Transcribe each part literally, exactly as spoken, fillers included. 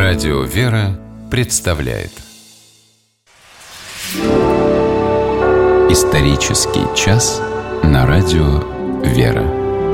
Радио «Вера» представляет Исторический час на Радио «Вера».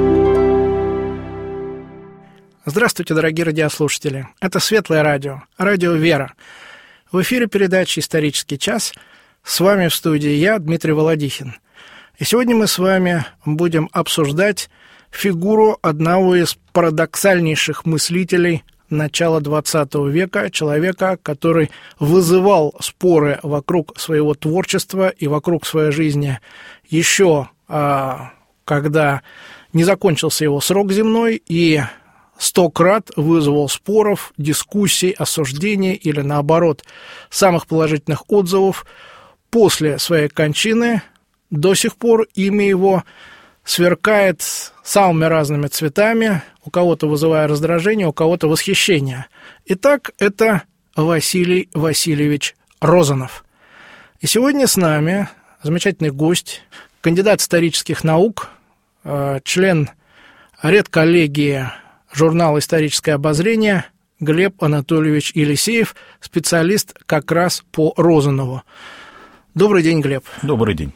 Здравствуйте, дорогие радиослушатели. Это Светлое радио, Радио «Вера». В эфире передача «Исторический час». С вами в студии я, Дмитрий Володихин. И сегодня мы с вами будем обсуждать фигуру одного из парадоксальнейших мыслителей начала двадцатого века, человека, который вызывал споры вокруг своего творчества и вокруг своей жизни еще а, когда не закончился его срок земной, и сто крат вызвал споров, дискуссий, осуждений или, наоборот, самых положительных отзывов. После своей кончины до сих пор имя его сверкает самыми разными цветами, у кого-то вызывая раздражение, у кого-то восхищение. Итак, это Василий Васильевич Розанов. И сегодня с нами замечательный гость, кандидат исторических наук, член редколлегии журнала «Историческое обозрение» Глеб Анатольевич Елисеев, специалист как раз по Розанову. Добрый день, Глеб. Добрый день.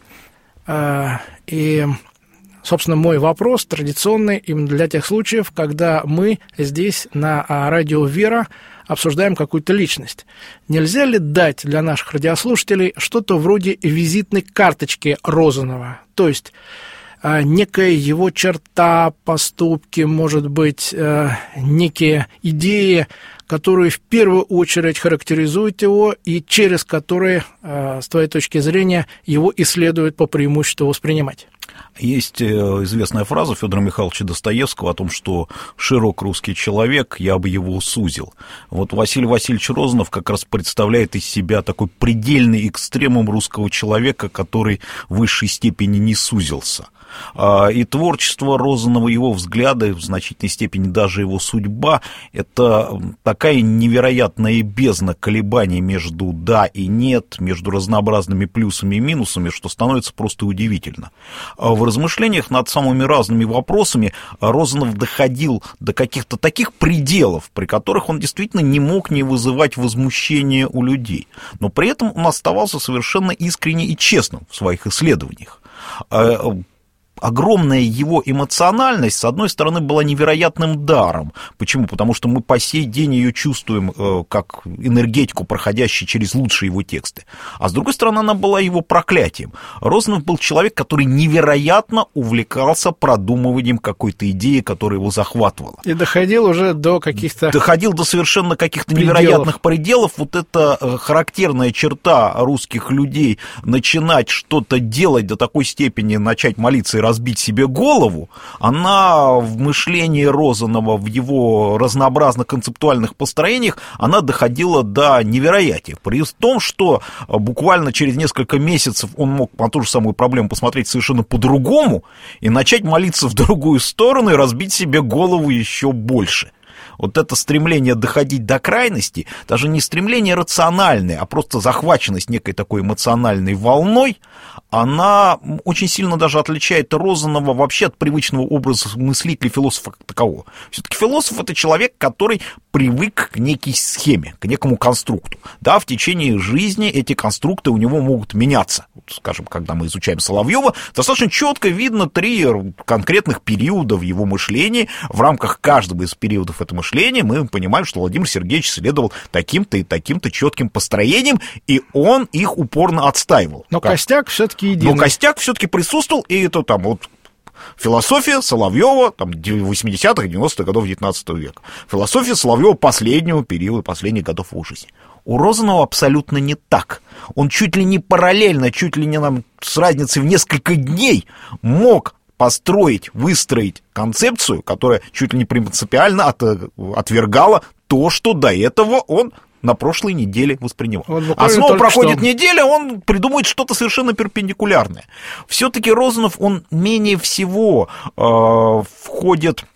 И, собственно, мой вопрос традиционный именно для тех случаев, когда мы здесь на радио «Вера» обсуждаем какую-то личность. Нельзя ли дать для наших радиослушателей что-то вроде визитной карточки Розанова? То есть некая его черта, поступки, может быть, некие идеи, которые в первую очередь характеризуют его и через которые, с твоей точки зрения, его и следует по преимуществу воспринимать. Есть известная фраза Федора Михайловича Достоевского о том, что широк русский человек, я бы его сузил. Вот Василий Васильевич Розанов как раз представляет из себя такой предельный экстремум русского человека, который в высшей степени не сузился. И творчество Розанова, его взгляды, в значительной степени даже его судьба, это такая невероятная бездна колебаний между «да» и «нет», между разнообразными плюсами и минусами, что становится просто удивительно. В размышлениях над самыми разными вопросами Розанов доходил до каких-то таких пределов, при которых он действительно не мог не вызывать возмущения у людей, но при этом он оставался совершенно искренне и честным в своих исследованиях. Огромная его эмоциональность, с одной стороны, была невероятным даром. Почему? Потому что мы по сей день ее чувствуем э, как энергетику, проходящую через лучшие его тексты. А с другой стороны, она была его проклятием. Розанов был человек, который невероятно увлекался продумыванием какой-то идеи, которая его захватывала. И доходил уже до каких-то... Доходил до совершенно каких-то пределов. невероятных пределов. Вот эта характерная черта русских людей — начинать что-то делать до такой степени, начать молиться и разбить себе голову, она в мышлении Розанова, в его разнообразных концептуальных построениях, она доходила до невероятия. При том, что буквально через несколько месяцев он мог на ту же самую проблему посмотреть совершенно по-другому и начать молиться в другую сторону и разбить себе голову еще больше. Вот это стремление доходить до крайности, даже не стремление рациональное, а просто захваченность некой такой эмоциональной волной, она очень сильно даже отличает Розанова вообще от привычного образа мыслителя, философа как такового. Все-таки философ — это человек, который привык к некой схеме, к некому конструкту. Да, в течение жизни эти конструкты у него могут меняться. Вот, скажем, когда мы изучаем Соловьева, достаточно четко видно три конкретных периода в его мышлении. В рамках каждого из периодов этого мышления мы понимаем, что Владимир Сергеевич следовал таким-то и таким-то четким построениям, и он их упорно отстаивал. Но как... костяк все-таки единый. Но костяк все-таки присутствовал, и это там вот философия Соловьева там, восьмидесятых, девяностых годов девятнадцатого века. Философия Соловьева последнего периода, последних годов его жизни. У Розанова абсолютно не так. Он чуть ли не параллельно, чуть ли не нам, с разницей в несколько дней мог построить, выстроить концепцию, которая чуть ли не принципиально от, отвергала то, что до этого он на прошлой неделе воспринимал. Вот а снова проходит что... неделя, он придумывает что-то совершенно перпендикулярное. Все-таки Розанов, он менее всего э, входит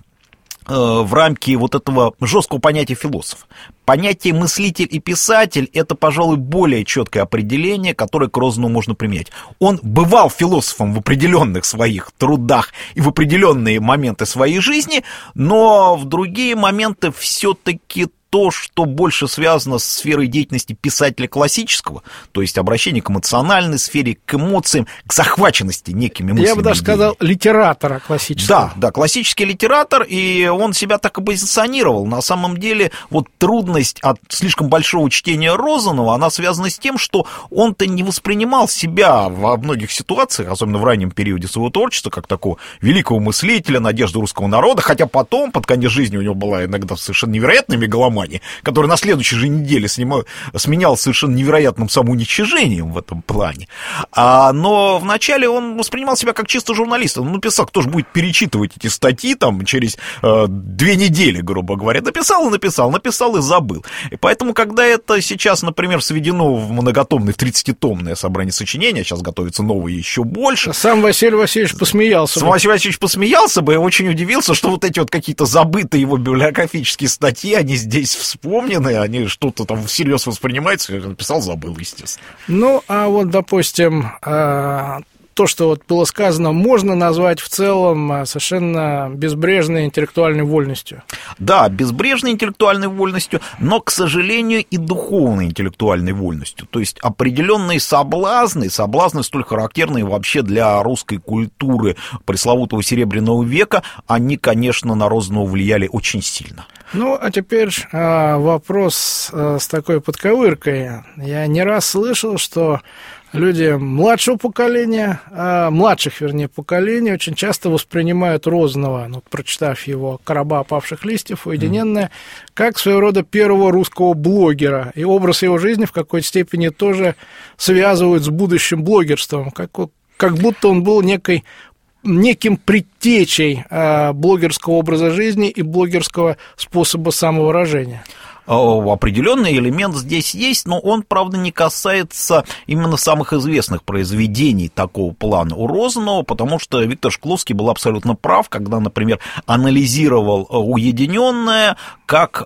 в рамки вот этого жесткого понятия философ. Понятие мыслитель и писатель — это, пожалуй, более четкое определение, которое к Розанову можно применять. Он бывал философом в определенных своих трудах и в определенные моменты своей жизни, но в другие моменты все-таки то, что больше связано с сферой деятельности писателя классического, то есть обращение к эмоциональной сфере, к эмоциям, к захваченности некими мыслями. Я бы даже сказал, литератора классического. Да, да, классический литератор, и он себя так и позиционировал. На самом деле, вот трудность от слишком большого чтения Розанова, она связана с тем, что он-то не воспринимал себя во многих ситуациях, особенно в раннем периоде своего творчества, как такого великого мыслителя, надежды русского народа, хотя потом, под конец жизни, у него была иногда совершенно невероятная мегаломания, который на следующей же неделе снимал, сменял совершенно невероятным самоуничижением в этом плане. А, но вначале он воспринимал себя как чисто журналиста. Он написал, кто же будет перечитывать эти статьи там через э, две недели, грубо говоря. Написал и написал, написал и забыл. И поэтому, когда это сейчас, например, сведено в многотомное, в тридцатитомное собрание сочинений, сейчас готовится новое еще больше. Сам Василий Васильевич посмеялся. Сам Василий Васильевич посмеялся бы и очень удивился, что вот эти вот какие-то забытые его библиографические статьи, они здесь вспомнены, они что-то там всерьез воспринимаются, я написал, забыл, естественно. Ну, а вот, допустим, то, что вот было сказано, можно назвать в целом совершенно безбрежной интеллектуальной вольностью. Да, безбрежной интеллектуальной вольностью, но, к сожалению, и духовной интеллектуальной вольностью. То есть определенные соблазны, соблазны столь характерные вообще для русской культуры пресловутого Серебряного века, они, конечно, на Розанова влияли очень сильно. Ну, а теперь а, вопрос а, с такой подковыркой. Я не раз слышал, что люди младшего поколения, а, младших, вернее, поколений, очень часто воспринимают Розанова, ну, прочитав его «Короба опавших листьев», «Уединенное», mm. как своего рода первого русского блогера. И образ его жизни в какой-то степени тоже связывают с будущим блогерством, как, как будто он был некой неким предтечей э, блогерского образа жизни и блогерского способа самовыражения. Определенный элемент здесь есть, но он, правда, не касается именно самых известных произведений такого плана у Розанова, потому что Виктор Шкловский был абсолютно прав, когда, например, анализировал «Уединенное» как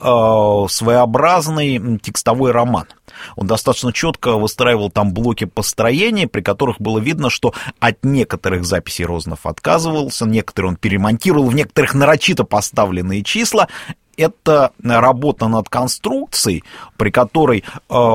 своеобразный текстовой роман. Он достаточно четко выстраивал там блоки построения, при которых было видно, что от некоторых записей Розанов отказывался, некоторые он перемонтировал, в некоторых нарочито поставленные числа. Это работа над конструкцией, при которой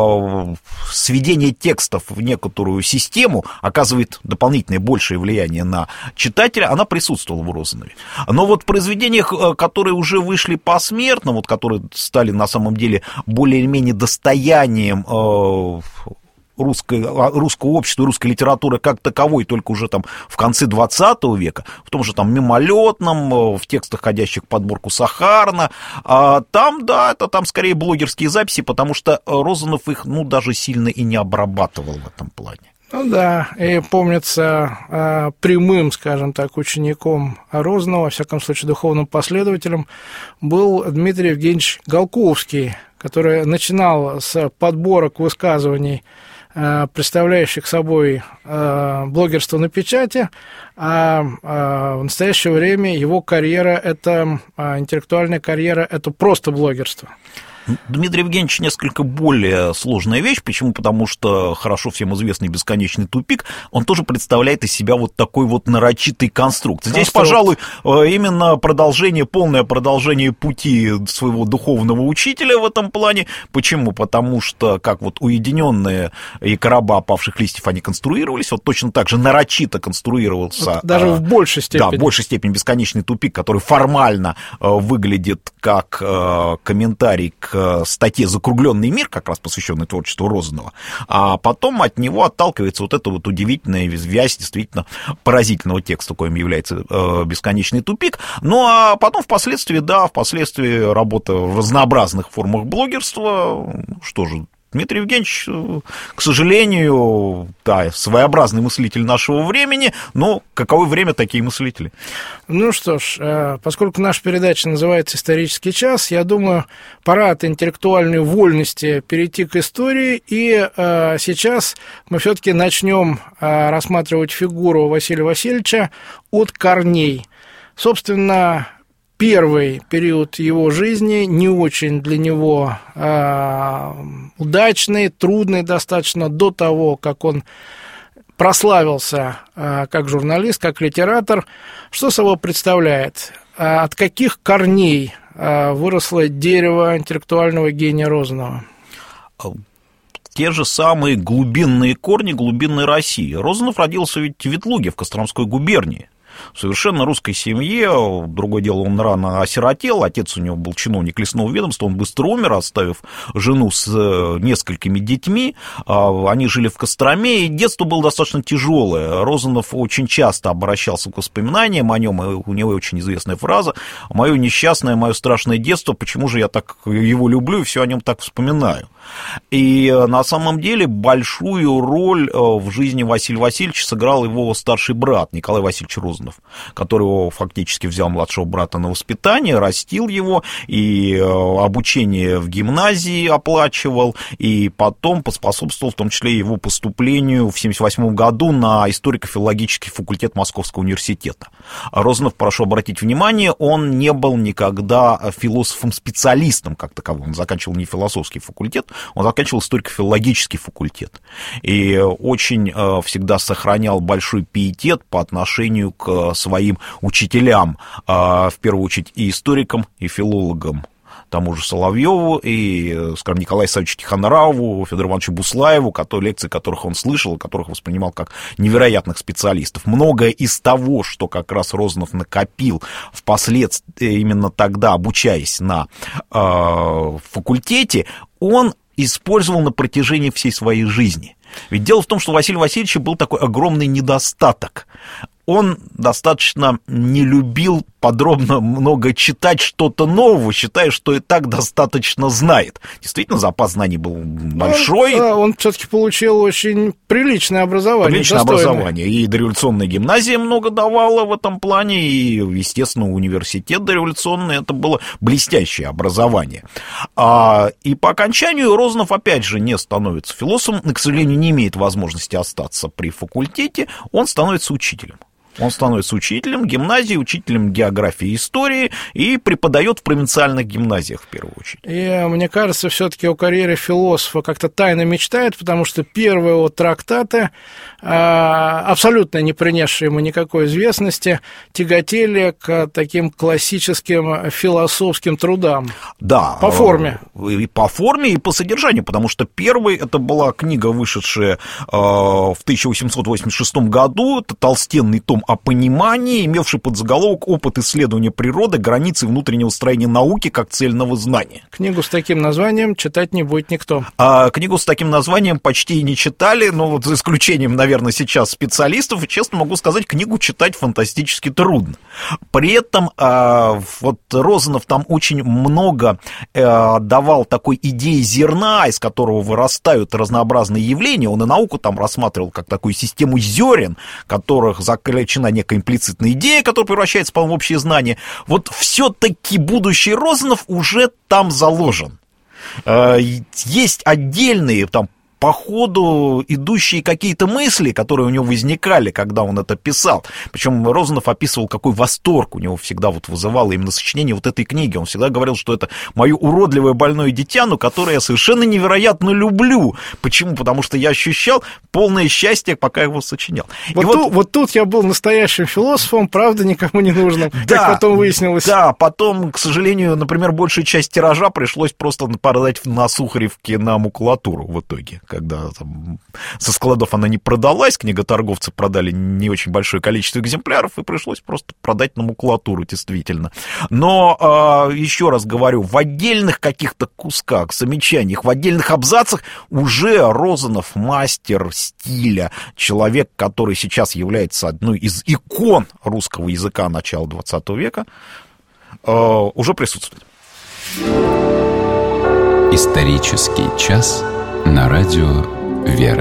э, сведение текстов в некоторую систему оказывает дополнительное большее влияние на читателя, она присутствовала в Розанове. Но вот в произведениях, которые уже вышли посмертно, вот которые стали на самом деле более-менее достоянием э, Русское, русского общества, русской литературы как таковой, только уже там в конце двадцатого века, в том же там «Мимолетном», в текстах, ходящих в подборку Сахарна, а там, да, это там скорее блогерские записи, потому что Розанов их, ну, даже сильно и не обрабатывал в этом плане. Ну да, и помнится, прямым, скажем так, учеником Розанова, во всяком случае, духовным последователем, был Дмитрий Евгеньевич Голковский, который начинал с подборок высказываний, представляющих собой блогерство на печати, а в настоящее время его карьера, это интеллектуальная карьера, это просто блогерство. Дмитрий Евгеньевич несколько более сложная вещь. Почему? Потому что хорошо всем известный «Бесконечный тупик», он тоже представляет из себя вот такой вот нарочитый конструкт. Здесь, пожалуй, именно продолжение, полное продолжение пути своего духовного учителя в этом плане. Почему? Потому что, как вот «Уединенные» и «Короба опавших листьев» они конструировались, вот точно так же нарочито конструировался... Вот даже в большей степени. Да, в большей степени «Бесконечный тупик», который формально выглядит как комментарий к статье «Закругленный мир», как раз посвященной творчеству Розанова, а потом от него отталкивается вот эта вот удивительная вязь действительно поразительного текста, коим является «Бесконечный тупик». Ну, а потом впоследствии, да, впоследствии работа в разнообразных формах блогерства, что же, Дмитрий Евгеньевич, к сожалению, да, своеобразный мыслитель нашего времени, но каково время такие мыслители? Ну что ж, поскольку наша передача называется «Исторический час», я думаю, пора от интеллектуальной вольности перейти к истории, и сейчас мы все-таки начнем рассматривать фигуру Василия Васильевича от корней. Собственно, первый период его жизни не очень для него э, удачный, трудный достаточно до того, как он прославился э, как журналист, как литератор. Что собой представляет? От каких корней выросло дерево интеллектуального гения Розанова? Те же самые глубинные корни глубинной России. Розанов родился ведь в Ветлуге, в Костромской губернии. В совершенно русской семье. Другое дело, он рано осиротел, отец у него был чиновник лесного ведомства, он быстро умер, оставив жену с несколькими детьми. Они жили в Костроме, и детство было достаточно тяжелое. Розанов очень часто обращался к воспоминаниям о нем, и у него очень известная фраза: «Мое несчастное, мое страшное детство, почему же я так его люблю и все о нем так вспоминаю». И на самом деле большую роль в жизни Василия Васильевича сыграл его старший брат Николай Васильевич Розанов, который его фактически взял младшего брата на воспитание, растил его, и обучение в гимназии оплачивал, и потом поспособствовал в том числе его поступлению в семьдесят восьмом году на историко-филологический факультет Московского университета. Розанов, прошу обратить внимание, он не был никогда философом-специалистом как таковым, он заканчивал не философский факультет, он заканчивал историко-филологический факультет, и очень всегда сохранял большой пиетет по отношению к своим учителям, в первую очередь и историкам, и филологам, тому же Соловьеву, и, скажем, Николаю Савичу Тихоноравову, Федору Ивановичу Буслаеву, которые, лекции которых он слышал, которых воспринимал как невероятных специалистов. Многое из того, что как раз Розанов накопил впоследствии, именно тогда, обучаясь на э, факультете, он использовал на протяжении всей своей жизни. Ведь дело в том, что у Василия Васильевича был такой огромный недостаток. Он достаточно не любил подробно много читать что-то нового, считая, что и так достаточно знает. Действительно, запас знаний был большой. Он, да, он все-таки получил очень приличное образование. Приличное достойное. образование. И дореволюционная гимназия много давала в этом плане, и, естественно, университет дореволюционный. Это было блестящее образование. А, и по окончанию Розанов, опять же, не становится философом, и, к сожалению, не имеет возможности остаться при факультете, он становится учителем. Он становится учителем гимназии, учителем географии и истории и преподает в провинциальных гимназиях в первую очередь. И мне кажется, все-таки о карьере философа как-то тайно мечтает, потому что первые его трактаты, абсолютно не принесшие ему никакой известности, тяготели к таким классическим философским трудам. Да. По форме. И по форме, и по содержанию, потому что первый, это была книга, вышедшая в тысяча восемьсот восемьдесят шестом году, это толстенный том о понимании, имевший подзаголовок «Опыт исследования природы, границы внутреннего строения науки как цельного знания». Книгу с таким названием читать не будет никто. А книгу с таким названием почти и не читали, но вот за исключением, наверное, сейчас специалистов, и, честно могу сказать, книгу читать фантастически трудно. При этом вот Розанов там очень много давал такой идеи зерна, из которого вырастают разнообразные явления. Он и науку там рассматривал как такую систему зерен, которых заключена некая имплицитная идея, которая превращается, по-моему, в общее знание. Вот все-таки будущий Розанов уже там заложен. Есть отдельные там по ходу идущие какие-то мысли, которые у него возникали, когда он это писал. Причем Розанов описывал, какой восторг у него всегда вот вызывало именно сочинение вот этой книги. Он всегда говорил, что это мое уродливое больное дитя, но которое я совершенно невероятно люблю. Почему? Потому что я ощущал полное счастье, пока его сочинял. Вот, вот... Ту, вот тут я был настоящим философом, правда, никому не нужным, да, как потом выяснилось. Да, потом, к сожалению, например, большую часть тиража пришлось просто продать на Сухаревке на макулатуру в итоге. Когда там, со складов она не продалась, книготорговцы продали не очень большое количество экземпляров, и пришлось просто продать на макулатуру, действительно. Но, э, еще раз говорю, в отдельных каких-то кусках, замечаниях, в отдельных абзацах уже Розанов мастер стиля, человек, который сейчас является одной из икон русского языка начала двадцатого века, э, уже присутствует. Исторический час на радио «Вера».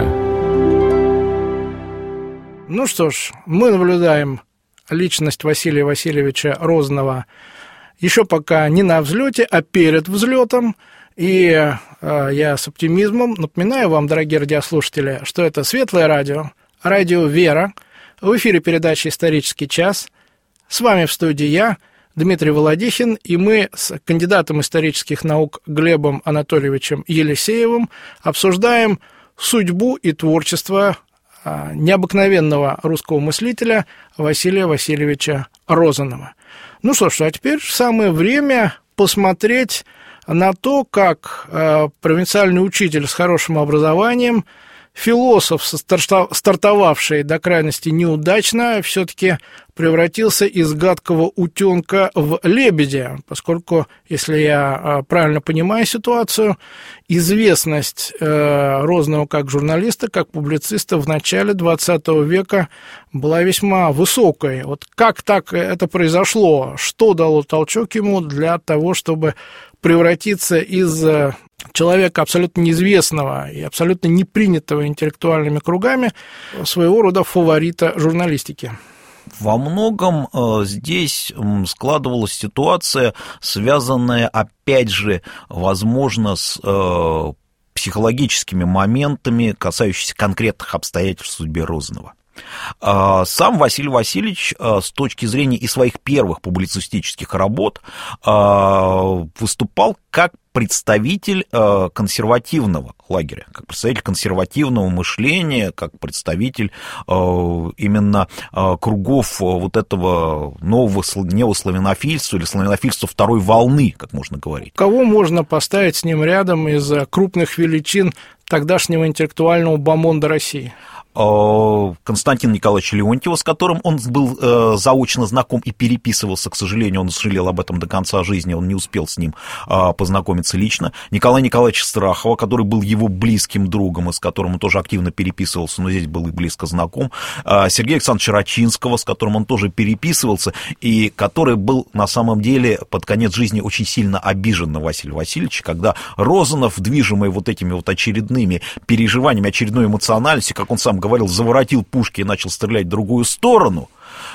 Ну что ж, мы наблюдаем личность Василия Васильевича Розанова еще пока не на взлете, а перед взлетом. И э, я с оптимизмом напоминаю вам, дорогие радиослушатели, что это Светлое радио, радио «Вера». В эфире передача «Исторический час». С вами в студии я, Дмитрий Володихин, и мы с кандидатом исторических наук Глебом Анатольевичем Елисеевым обсуждаем судьбу и творчество необыкновенного русского мыслителя Василия Васильевича Розанова. Ну что ж, а теперь самое время посмотреть на то, как э, провинциальный учитель с хорошим образованием, философ, стартовавший до крайности неудачно, все-таки превратился из гадкого утенка в лебедя, поскольку, если я правильно понимаю ситуацию, известность Розанова как журналиста, как публициста в начале двадцатого века была весьма высокой. Вот как так это произошло? Что дало толчок ему для того, чтобы превратиться из человека абсолютно неизвестного и абсолютно не принятого интеллектуальными кругами в своего рода фаворита журналистики? Во многом э, здесь складывалась ситуация, связанная, опять же, возможно, с э, психологическими моментами, касающимися конкретных обстоятельств в судьбе Розанова. Сам Василий Васильевич с точки зрения и своих первых публицистических работ выступал как представитель консервативного лагеря, как представитель консервативного мышления, как представитель именно кругов вот этого нового неославянофильства или славянофильства второй волны, как можно говорить. Кого можно поставить с ним рядом из крупных величин тогдашнего интеллектуального бомонда России? Константина Николаевича Леонтьева, с которым он был э, заочно знаком и переписывался, к сожалению, он жалел об этом до конца жизни, он не успел с ним э, познакомиться лично. Николая Николаевича Страхова, который был его близким другом, и с которым он тоже активно переписывался, но здесь был и близко знаком. Э, Сергея Александровича Рачинского, с которым он тоже переписывался, и который был на самом деле под конец жизни очень сильно обижен на Василия Васильевича, когда Розанов, движимый вот этими вот очередными переживаниями, очередной эмоциональностью, как он сам говорил, заворотил пушки и начал стрелять в другую сторону,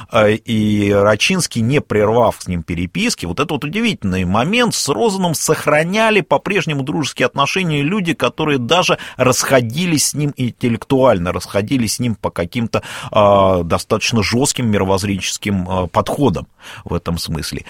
и Рачинский, не прервав с ним переписки, вот это вот удивительный момент, с Розановым сохраняли по-прежнему дружеские отношения люди, которые даже расходились с ним интеллектуально, расходились с ним по каким-то э, достаточно жестким мировоззренческим э, подходам в этом смысле.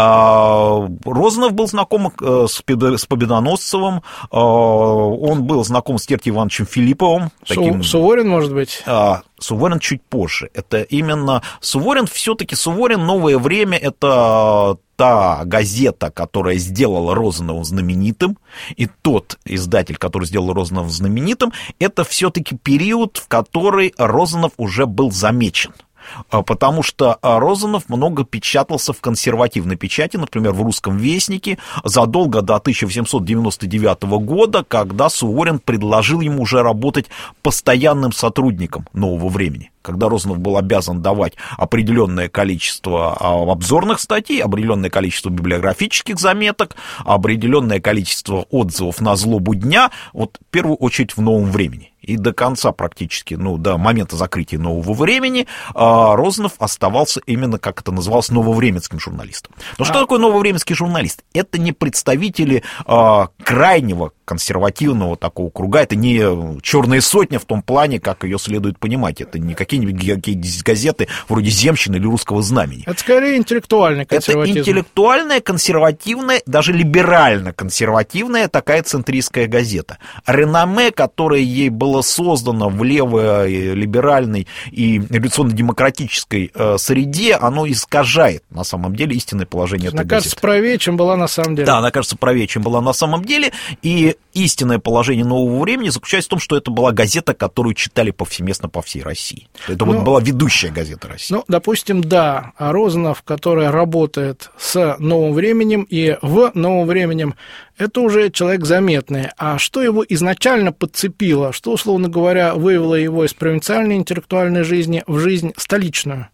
Э, Розанов был знаком э, с, с Победоносцевым, э, он был знаком с Терентием Ивановичем Филипповым. Таким, Суворин, может быть? Э, Суворин чуть позже. Это именно Суворин, все-таки Суворин «Новое время» — это та газета, которая сделала Розанова знаменитым, и тот издатель, который сделал Розанова знаменитым, это все-таки период, в который Розанов уже был замечен. Потому что Розанов много печатался в консервативной печати, например, в «Русском вестнике», задолго до тысяча восемьсот девяносто девятого года, когда Суворин предложил ему уже работать постоянным сотрудником «Нового времени», когда Розанов был обязан давать определенное количество обзорных статей, определенное количество библиографических заметок, определенное количество отзывов на злобу дня, вот в первую очередь в «Новом времени». И до конца практически, ну, до момента закрытия «Нового времени» Розанов оставался именно, как это называлось, нововременским журналистом. Но а... что такое нововременский журналист? Это не представители а, крайнего консервативного такого круга, это не «Черная сотня» в том плане, как ее следует понимать, это не какие-нибудь газеты вроде «Земщины» или «Русского знамени». Это скорее интеллектуальный консерватизм. Это интеллектуальная, консервативная, даже либерально-консервативная такая центристская газета. Реноме, которое ей было создано в левой, либеральной и революционно-демократической э, среде, оно искажает на самом деле истинное положение этой газеты. Она кажется правее, чем была на самом деле. Да, она кажется правее, чем была на самом деле, и истинное положение «Нового времени» заключается в том, что это была газета, которую читали повсеместно по всей России. Это ну, вот была ведущая газета России. Ну, допустим, да, а Розанов, который работает с «Новым временем» и в «Новом временем», это уже человек заметный. А что его изначально подцепило, что, условно говоря, вывело его из провинциальной интеллектуальной жизни в жизнь столичную?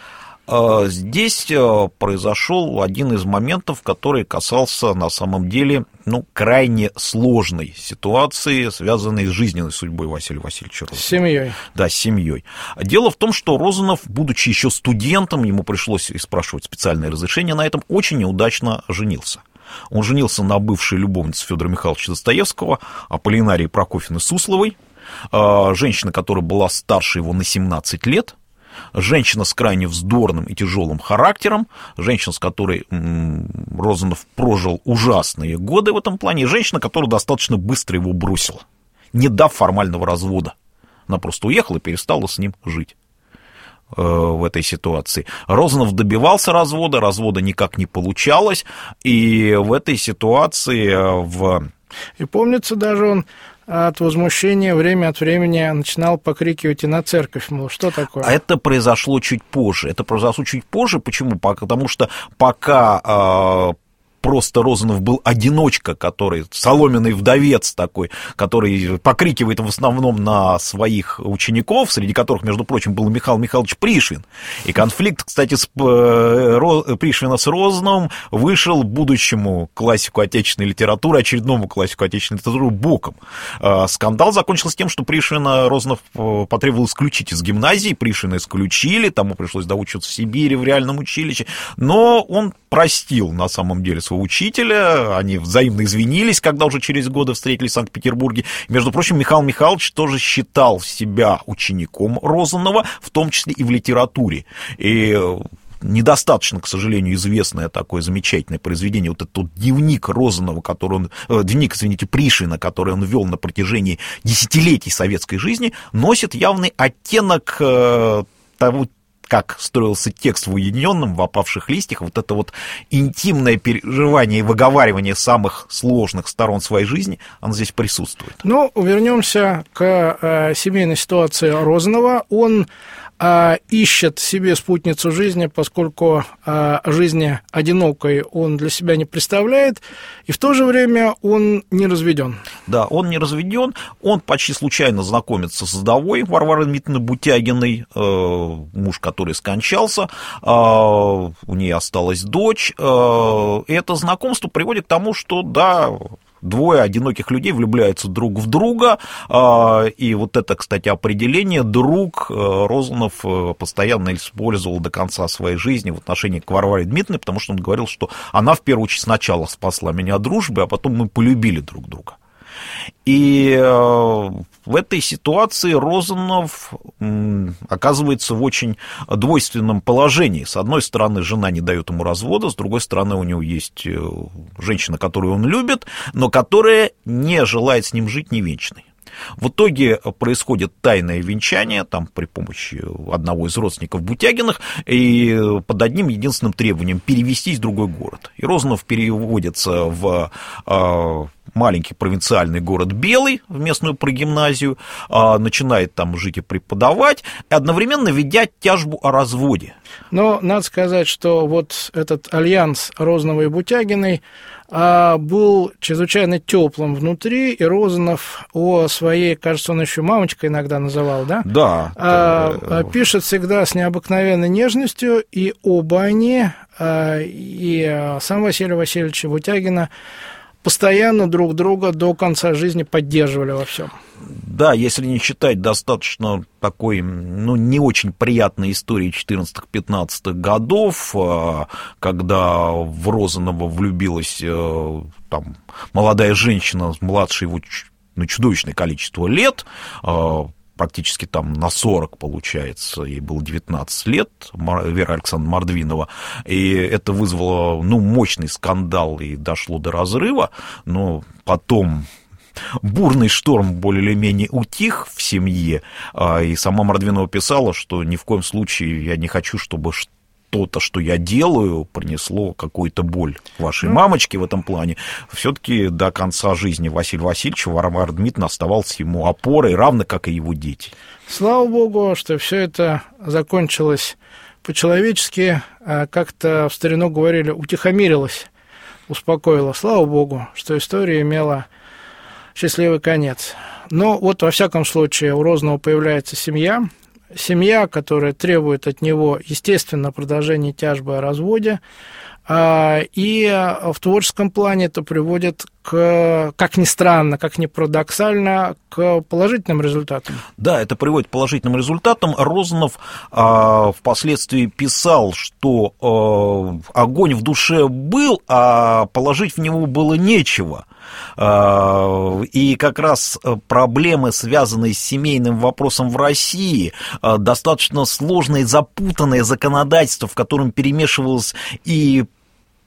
Здесь произошел один из моментов, который касался на самом деле ну, крайне сложной ситуации, связанной с жизненной судьбой Василия Васильевича Розанова. С семьей. Да, с семьей. Дело в том, что Розанов, будучи еще студентом, ему пришлось спрашивать специальное разрешение на этом, очень неудачно женился. Он женился на бывшей любовнице Федора Михайловича Достоевского, Аполлинарии Прокофьевны Сусловой, женщина, которая была старше его на семнадцать лет, женщина с крайне вздорным и тяжелым характером, женщина, с которой м-м, Розанов прожил ужасные годы в этом плане, и женщина, которая достаточно быстро его бросила, не дав формального развода. Она просто уехала и перестала с ним жить. в этой ситуации. Розанов добивался развода, развода никак не получалось, и в этой ситуации... в И помнится, даже он от возмущения время от времени начинал покрикивать и на церковь, мол, что такое? А это произошло чуть позже. Это произошло чуть позже. Почему? Потому что пока... просто Розанов был одиночка, который, соломенный вдовец такой, который покрикивает в основном на своих учеников, среди которых, между прочим, был Михаил Михайлович Пришвин. И конфликт, кстати, с, э, Пришвина с Розановым вышел будущему классику отечественной литературы, очередному классику отечественной литературы, боком. Э, скандал закончился тем, что Пришвина Розанов потребовал исключить из гимназии, Пришвина исключили, тому пришлось доучиваться в Сибири, в реальном училище, но он простил на самом деле своего учителя, они взаимно извинились, когда уже через годы встретились в Санкт-Петербурге. Между прочим, Михаил Михайлович тоже считал себя учеником Розанова, в том числе и в литературе. И недостаточно, к сожалению, известное такое замечательное произведение, вот этот вот дневник Розанова, который он, э, дневник, извините, Пришвина, который он вел на протяжении десятилетий советской жизни, носит явный оттенок э, того, как строился текст в «Уединенном», в «Опавших листьях», вот это вот интимное переживание и выговаривание самых сложных сторон своей жизни, оно здесь присутствует. Ну, вернемся к э, семейной ситуации Розанова. Он э, ищет себе спутницу жизни, поскольку э, жизни одинокой он для себя не представляет, и в то же время он не разведен. Да, он не разведен, он почти случайно знакомится с вдовой Варварой Дмитриевной Бутягиной, э, муж, который скончался, э, у нее осталась дочь, э, и это знакомство приводит к тому, что, да, двое одиноких людей влюбляются друг в друга, и вот это, кстати, определение друг Розанов постоянно использовал до конца своей жизни в отношении к Варваре Дмитриевне, потому что он говорил, что она в первую очередь сначала спасла меня от дружбы, а потом мы полюбили друг друга. И в этой ситуации Розанов оказывается в очень двойственном положении. С одной стороны, жена не дает ему развода, с другой стороны, у него есть женщина, которую он любит, но которая не желает с ним жить не вечной. В итоге происходит тайное венчание, там при помощи одного из родственников Бутягиных, и под одним единственным требованием – перевестись в другой город. И Розанов переводится в э, маленький провинциальный город Белый, в местную прогимназию, э, начинает там жить и преподавать, и одновременно ведя тяжбу о разводе. Но надо сказать, что вот этот альянс Розанова и Бутягиной а, был чрезвычайно теплым внутри, и Розанов о своей, кажется, он еще мамочкой иногда называл, да? Да. А, это... Пишет всегда с необыкновенной нежностью, и оба они, а, и сам Василий Васильевич и Бутягина, постоянно друг друга до конца жизни поддерживали во всем. Да, если не считать достаточно такой, ну, не очень приятной истории четырнадцатых-пятнадцатых годов, когда в Розанова влюбилась там молодая женщина, младше его на чудовищное количество лет, практически там на сорок, получается, ей было девятнадцать лет, Вера Александровна Мордвинова, и это вызвало, ну, мощный скандал и дошло до разрыва, но потом бурный шторм более или менее утих в семье, и сама Мордвинова писала, что ни в коем случае я не хочу, чтобы что-то, что я делаю, принесло какую-то боль вашей мамочке в этом плане. Все-таки до конца жизни Василия Васильевича Варвара Дмитриевна оставалась ему опорой, равно как и его дети. Слава Богу, что все это закончилось по-человечески, как-то в старину говорили, утихомирилось, успокоило. Слава Богу, что история имела счастливый конец. Но вот, во всяком случае, у Розанова появляется семья, семья, которая требует от него, естественно, продолжения тяжбы о разводе, и в творческом плане это приводит к, как ни странно, как ни парадоксально, к положительным результатам. Да, это приводит к положительным результатам. Розанов э, впоследствии писал, что э, огонь в душе был, а положить в него было нечего. И как раз проблемы, связанные с семейным вопросом в России, достаточно сложное и запутанное законодательство, в котором перемешивалось и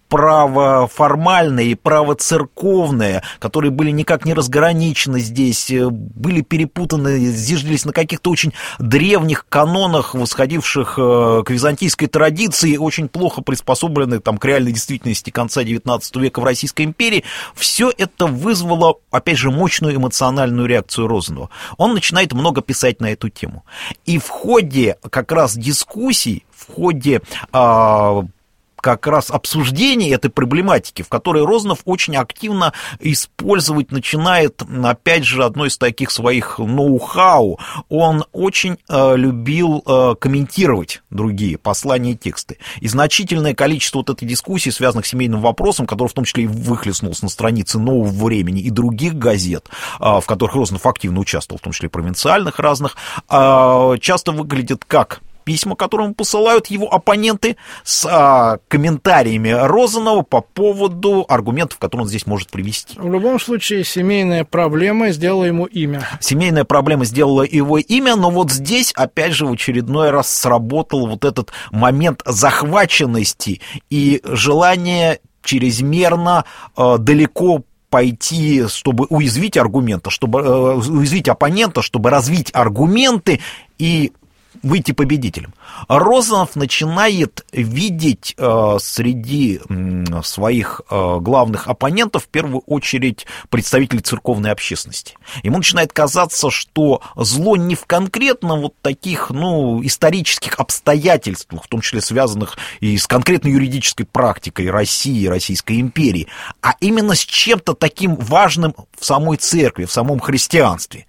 право формальное и право церковное, которые были никак не разграничены здесь, были перепутаны, зиждились на каких-то очень древних канонах, восходивших к византийской традиции, очень плохо приспособлены там, к реальной действительности конца девятнадцатого века в Российской империи, все это вызвало, опять же, мощную эмоциональную реакцию Розанова. Он начинает много писать на эту тему. И в ходе как раз дискуссий, в ходе а, как раз обсуждения этой проблематики, в которой Розанов очень активно использовать начинает, опять же, одно из таких своих ноу-хау. Он очень э, любил э, комментировать другие послания и тексты. И значительное количество вот этой дискуссии, связанных с семейным вопросом, который в том числе и выхлестнулся на странице «Нового времени» и других газет, э, в которых Розанов активно участвовал, в том числе провинциальных разных, э, часто выглядит как письма, которые ему посылают его оппоненты, с а, комментариями Розанова по поводу аргументов, которые он здесь может привести. В любом случае, семейная проблема сделала ему имя. Семейная проблема сделала его имя, но вот здесь, опять же, в очередной раз сработал вот этот момент захваченности и желание чрезмерно э, далеко пойти, чтобы уязвить аргумента, чтобы э, уязвить оппонента, чтобы развить аргументы и выйти победителем. Розанов начинает видеть э, среди э, своих э, главных оппонентов в первую очередь представителей церковной общественности. Ему начинает казаться, что зло не в конкретно вот таких, ну, исторических обстоятельствах, в том числе связанных и с конкретной юридической практикой России, Российской империи, а именно с чем-то таким важным в самой церкви, в самом христианстве.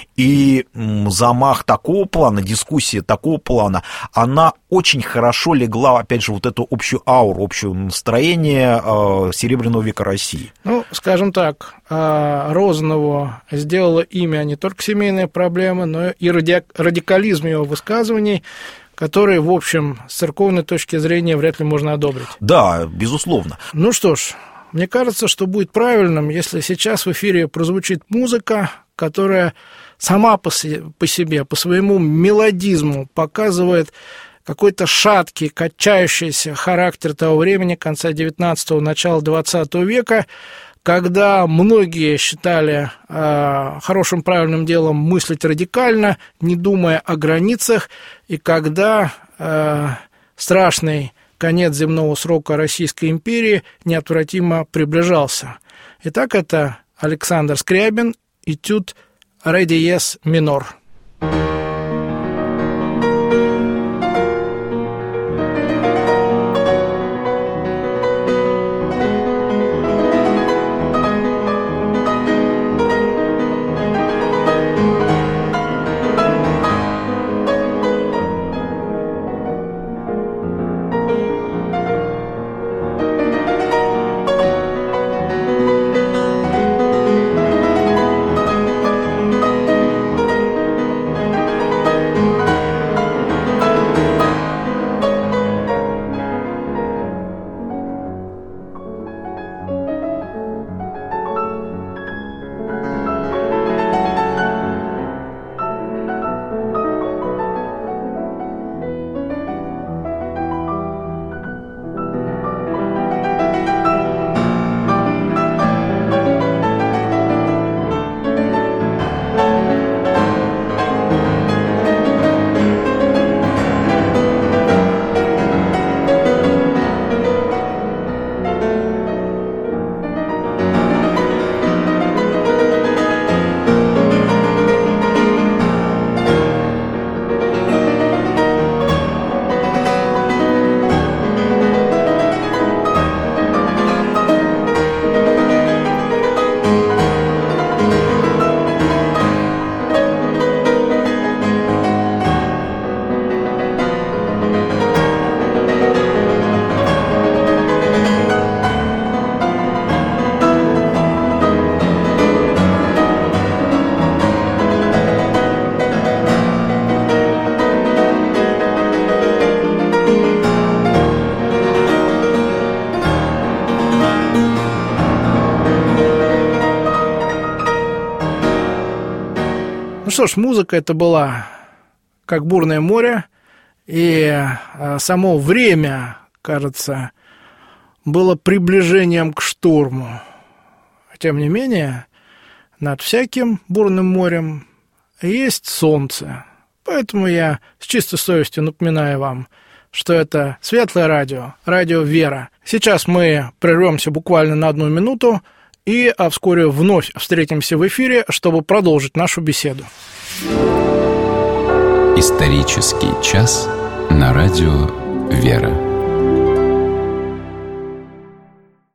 И замах такого плана, дискуссия такого плана, она очень хорошо легла, опять же, вот эту общую ауру, общее настроение э, Серебряного века России. Ну, скажем так, Розанову сделало имя не только семейная проблема, но и радикализм его высказываний, который, в общем, с церковной точки зрения вряд ли можно одобрить. Да, безусловно. Ну что ж, мне кажется, что будет правильным, если сейчас в эфире прозвучит музыка, которая сама по себе, по своему мелодизму показывает какой-то шаткий, качающийся характер того времени, конца девятнадцатого, начала двадцатого века, когда многие считали э, хорошим, правильным делом мыслить радикально, не думая о границах, и когда э, страшный конец земного срока Российской империи неотвратимо приближался. Итак, это Александр Скрябин, этюд «Ре диез минор». что ж, музыка это была как бурное море, и само время, кажется, было приближением к шторму. Тем не менее, над всяким бурным морем есть солнце. Поэтому я с чистой совестью напоминаю вам, что это Светлое радио, радио «Вера». Сейчас мы прервемся буквально на одну минуту и а вскоре вновь встретимся в эфире, чтобы продолжить нашу беседу. Исторический час на радио «Вера».